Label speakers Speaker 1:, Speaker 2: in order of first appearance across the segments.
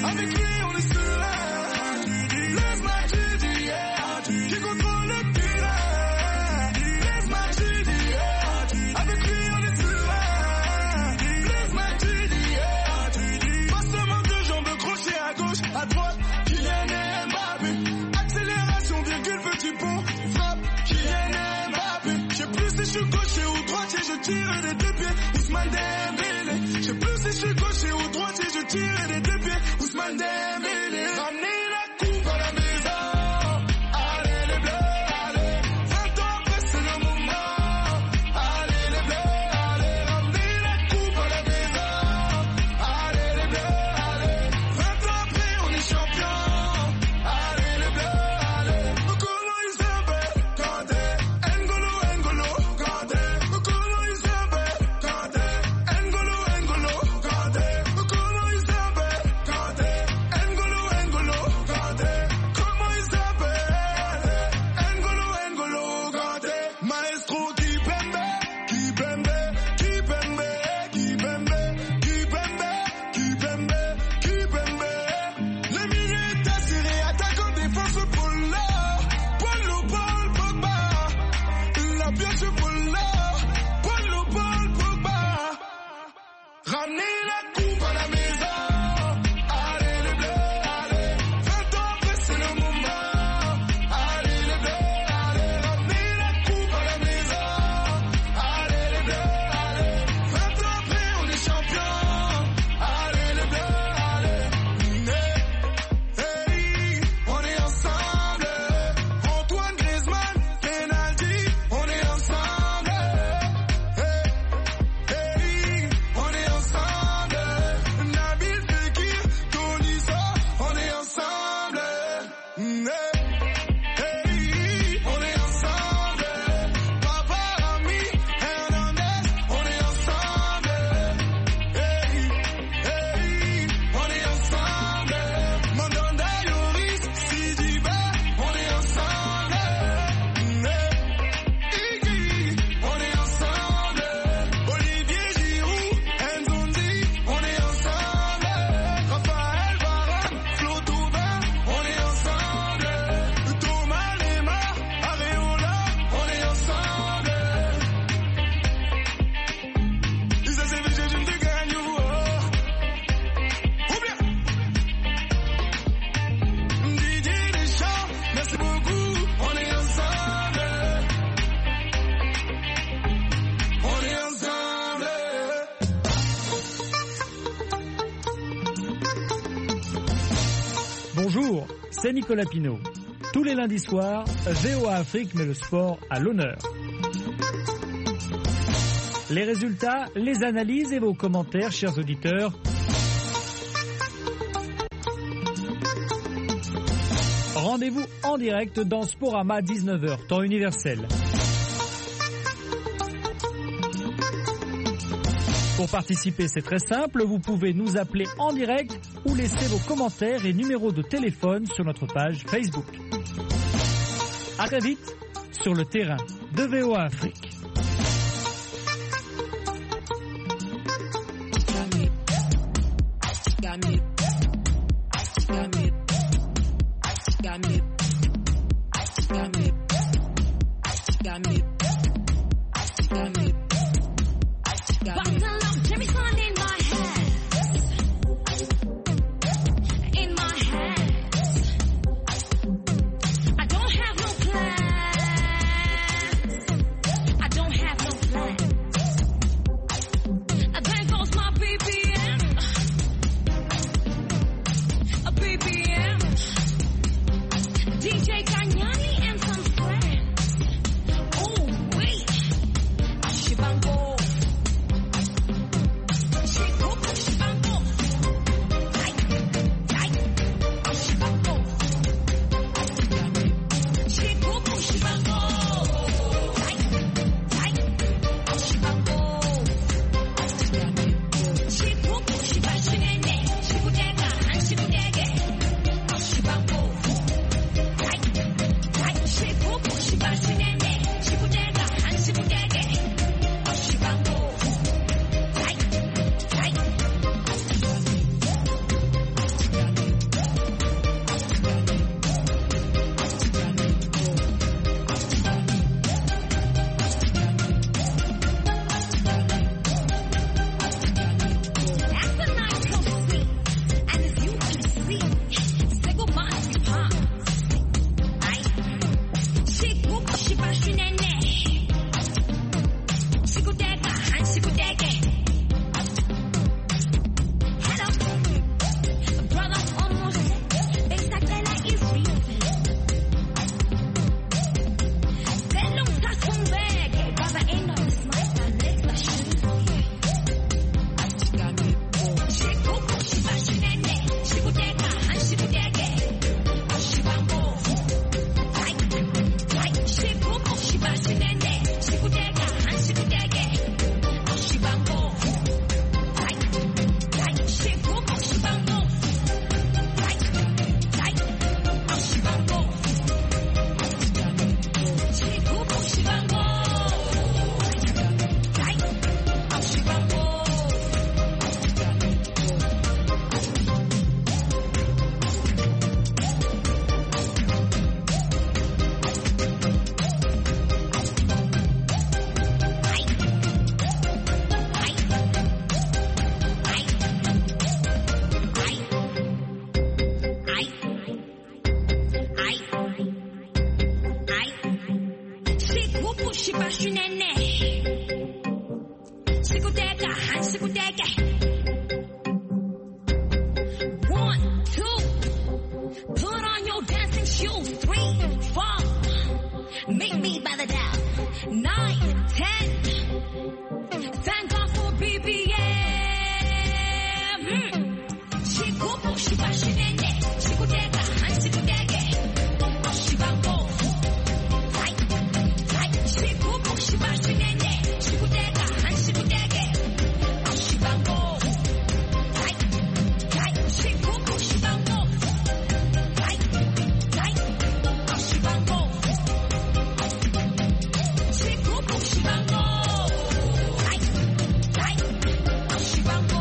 Speaker 1: Avec lui on est serein. Blaise Matuidi, yeah. Qui contrôle le terrain. Blaise Matuidi, yeah. Avec lui on est serein. Blaise Matuidi, yeah. Passement de jambes, crochet à gauche, à droite. Kylian Mbappé. Accélération, virgule, petit pont. Frappe, Kylian Mbappé. Je sais plus si je suis gaucher ou droitier, je tire des deux pieds. Ousmane Dembélé. Je sais plus si je suis gaucher ou droitier, je tire des deux pieds. Ousmane Dembélé. Ramenez la coupe à la maison. Allez les bleus, allez. 20 ans après c'est le moment. Allez les bleus, allez. Ramenez la coupe à la maison. Allez les bleus, allez. 20 ans après on est champion. Allez les bleus, allez. Okolo Isabé, Kanté. N'Golo, N'Golo, Kanté. Okolo Isabé, Kanté. N'Golo, N'Golo, Kanté. Okolo Isabé, Kanté. N'Golo, N'Golo, Kanté. Comment il s'appelle? N'Golo, N'Golo, Kanté. Maestro Kipembe, Kipembe, Kipembe, Kipembe, Kipembe, Kipembe, Kipembe. Les milieux serrés, attaquant, défense, Polo. Polo, Paul, Pogba. La pioche, Polo. Polo, Paul, Pogba. Ramenez la coupe à la maison. Allez les bleus, allez. 20 ans après c'est le moment. Allez les bleus, allez. Ramenez la coupe à la maison. Allez les bleus, allez. 20 ans après on est champion. Allez les bleus, allez. Hey, on est ensemble. Antoine Griezmann, penalty, on est ensemble. Hey, on est ensemble. Nabil Fekir, Tolisso, on est ensemble. Hey, on est ensemble. Papa Rami, Hernandez, on est ensemble. Hey, on est ensemble. Mandanda, Yoris, Sidibé, on est ensemble. Iggy, on est ensemble. Olivier Giroud, Nzondi, on est ensemble. Raphaël Varane, Flo Thauvin, on est ensemble. Thomas Lemar, Areola, on est ensemble. Ils essaient de chercher de gagner, ou bien Didier Deschamps, merci beaucoup, on est ensemble. On est ensemble.
Speaker 2: Bonjour, c'est Nicolas Pinault. Tous les lundis soirs, VOA Afrique met le sport à l'honneur. Les résultats, les analyses et vos commentaires, chers auditeurs. Rendez-vous en direct dans Sporama 19h, temps universel. Pour participer, c'est très simple, vous pouvez nous appeler en direct ou laisser vos commentaires et numéros de téléphone sur notre page Facebook. À très vite sur le terrain de VOA Afrique.
Speaker 3: 2, 3, 4. Meet me by the Dow. 9, 10. Thank God for BBM. 19, 18年で仕事が半仕事で押し番号はいはい19、18年で仕事が半仕事で押し番号はいはい19、18番号はいはい押し番号19、18番号はいはい押し番号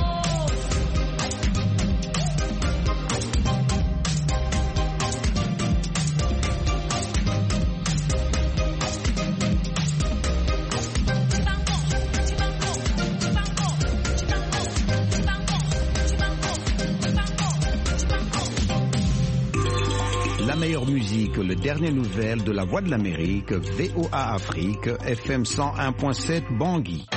Speaker 4: La meilleure musique, les dernières nouvelles de la Voix de l'Amérique, VOA Afrique, FM 101.7 Bangui.